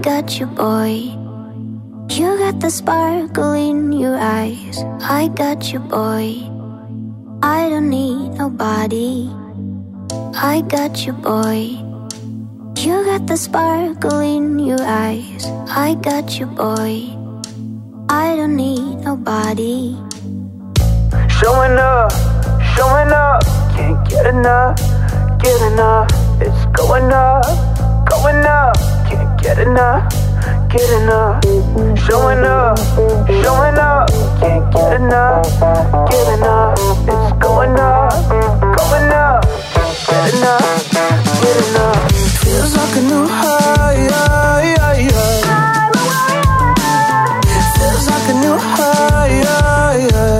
got you, boy. You got the sparkle in your eyes. I got you, boy. I don't need nobody. I got you, boy. You got the sparkle in your eyes. I got you, boy. I don't need nobody. Showing up, can't get enough, get enough. It's going up, can't get enough, get enough. Showing up, can't get enough, get enough. It's going up, can't get enough, get enough. Feels like a new high, feels like a new high,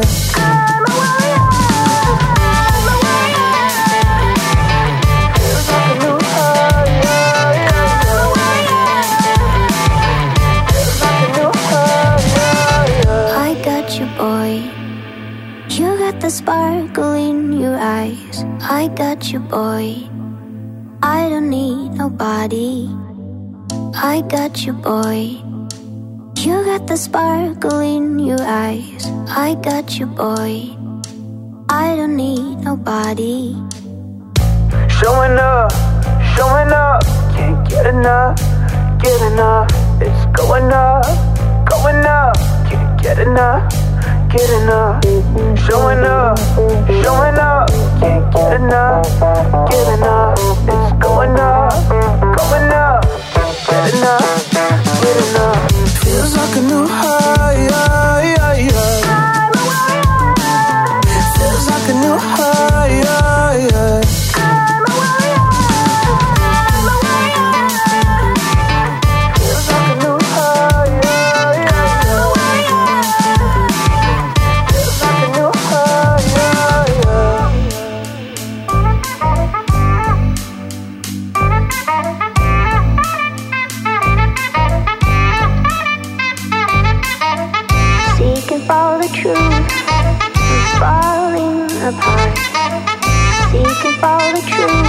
the sparkle in your eyes. I got you, boy. I don't need nobody. I got you, boy. You got the sparkle in your eyes. I got you, boy. I don't need nobody. Showing up, can't get enough, get enough. It's going up, can't get enough, get enough. Showing up, can't get enough, get enough. It's going up, get enough, get enough. Feels like a new high, feels like a new high. Truth, I'm falling apart. Seeking for the truth.